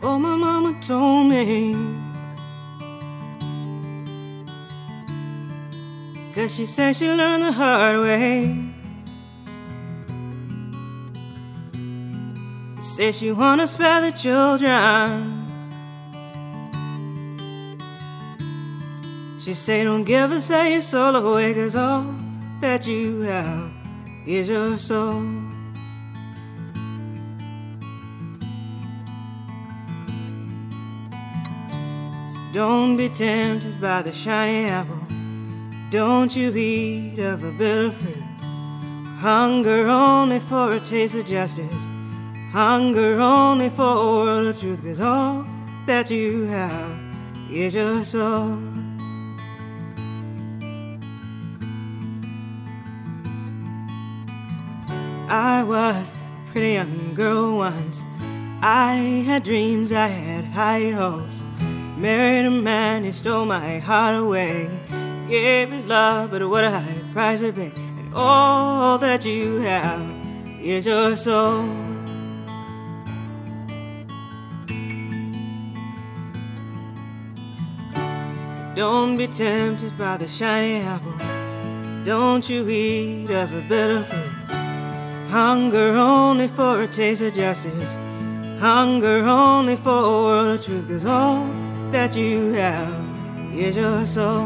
Oh, my mama told me, 'cause she said she learned the hard way. Say she wanna spare the children. She say don't give us your soul away, 'cause all that you have is your soul. So don't be tempted by the shiny apple. Don't you eat of a bitter fruit. Hunger only for a taste of justice. Hunger only for a world of truth, 'cause all that you have is your soul. I was a pretty young girl once. I had dreams, I had high hopes. Married a man who stole my heart away. Gave his love, but what a high price to pay. And all that you have is your soul. Don't be tempted by the shiny apple. Don't you eat of a bitter fruit. Hunger only for a taste of justice. Hunger only for a world of truth, 'cause all that you have is your soul.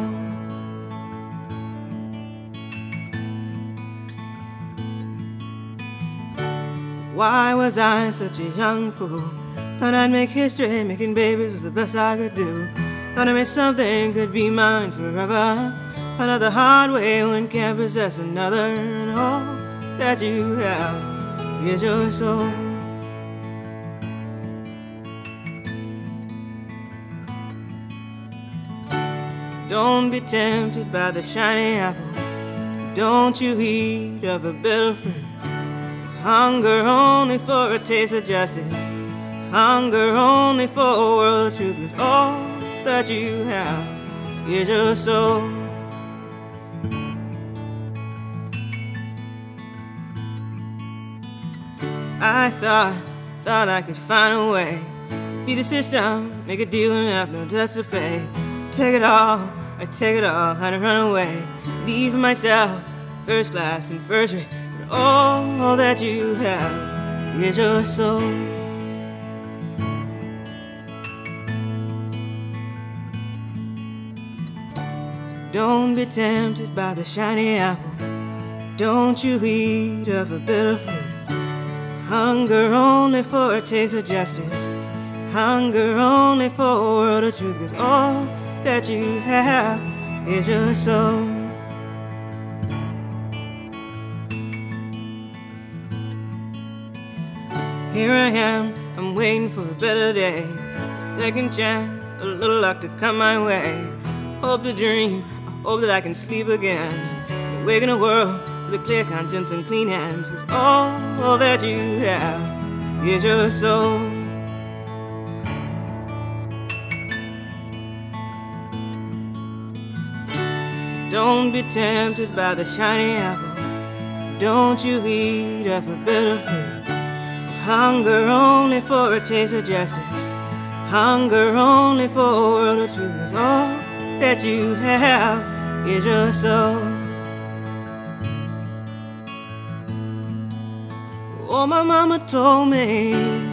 Why was I such a young fool? Thought I'd make history, making babies was the best I could do. Thought I made something could be mine forever. Found out the hard way, one can't possess another, and all that you have is your soul. Don't be tempted by the shiny apple. Don't you eat of a bitter fruit. Hunger only for a taste of justice. Hunger only for a world of truth, 'cause all that you have is your soul. I thought I could find a way. Be the system, make a deal and have no debts to pay. Take it all, I take it all, and run away. Leave myself first class and first rate. And all that you have is your soul. Don't be tempted by the shiny apple. Don't you eat of a bitter fruit. Hunger only for a taste of justice. Hunger only for a world of truth, 'cause all that you have is your soul. Here I am, I'm waiting for a better day. A second chance, a little luck to come my way. Hope to dream, I hope that I can sleep again. Awake in a world with a clear conscience and clean hands, 'cause all that you have is your soul. So don't be tempted by the shiny apple. Don't you eat of a bitter fruit. Hunger only for a taste of justice. Hunger only for a world of truth, 'cause all that you have is your soul. Oh, my mama told me,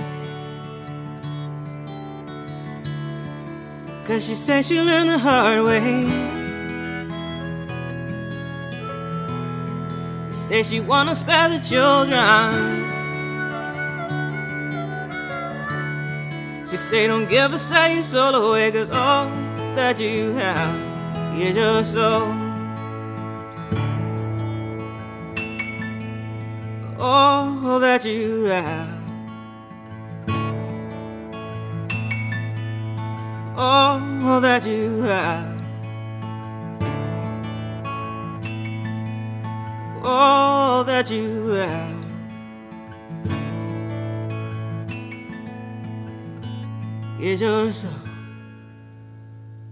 'cause she said she learned the hard way. Say she wanna spare the children. She say don't give us your soul away, 'cause all that you have is your soul. All that you have, all that you have, all that you have is your soul.